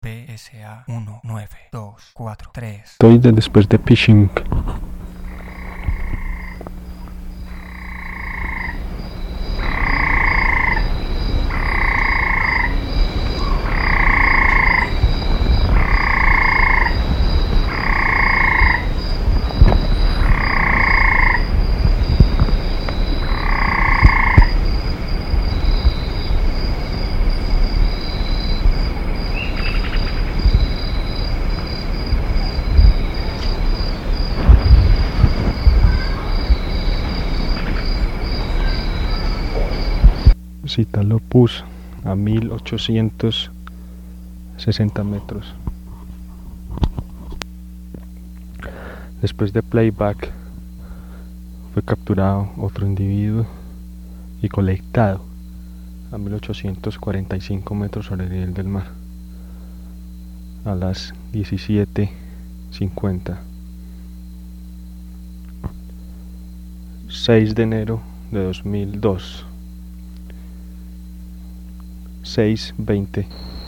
PSA 1924 3. Estoy después de Pitching. Citalopus a 1860 metros. Después de playback fue capturado otro individuo y colectado a 1845 metros sobre el nivel del mar a las 17:50. 6 de enero de 2002, 6:20